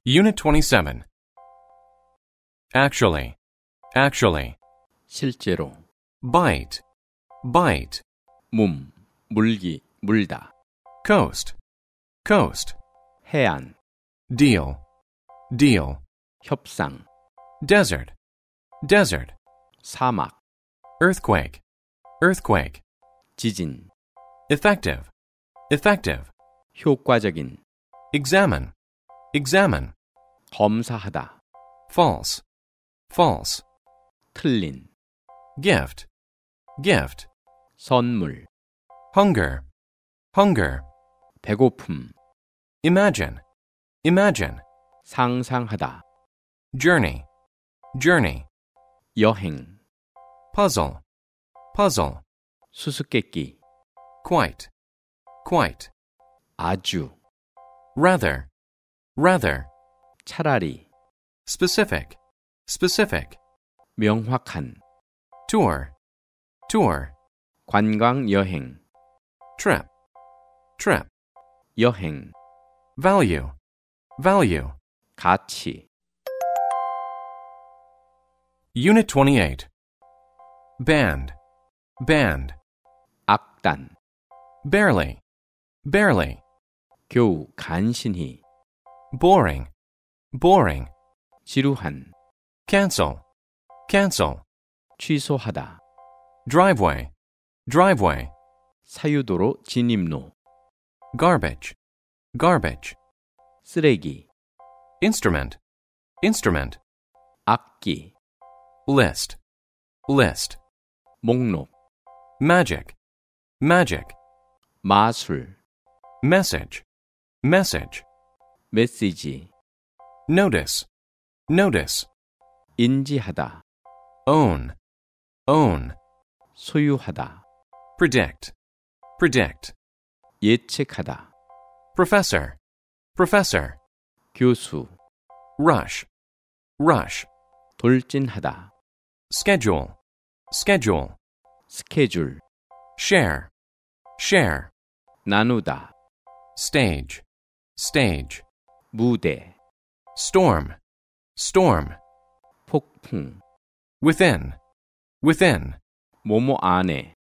Unit 27. Actually, actually. 실제로, Bite, bite. 물기, 물다. Coast, coast. 해안, Deal, deal. 협상, Desert, desert. 사막, Earthquake, earthquake. 지진, Effective, effective. 효과적인, Examine, examine. 검사하다, False, false. 틀린, Gift, gift. 선물, Hunger, hunger. 배고픔, Imagine, imagine. 상상하다, Journey, journey. 여행, Puzzle, puzzle. 수수께끼, Quite, quite. 아주, Rather, rather. 차라리, Specific, specific. 명확한, Tour, tour. 관광 여행, Trip, trip. 여행, Value, value. 가치. Unit 28. Band, band. 악단, Barely, barely. 겨우 간신히, Boring, boring. 지루한, Cancel, cancel. 취소하다, Driveway, driveway. 사유도로 진입로, Garbage, garbage. 쓰레기, Instrument, instrument. 악기, List, list. 목록, Magic, magic. 마술, Message, message. 메시지, Notice, notice. 인지하다, Own, own. 소유하다, Predict, predict. 예측하다, Professor, professor. 교수, Rush, rush. 돌진하다, Schedule, schedule. 스케줄, Share, share. 나누다, Stage, stage. 무대, Storm, storm. 폭풍, Within, within. 뭐뭐 안에,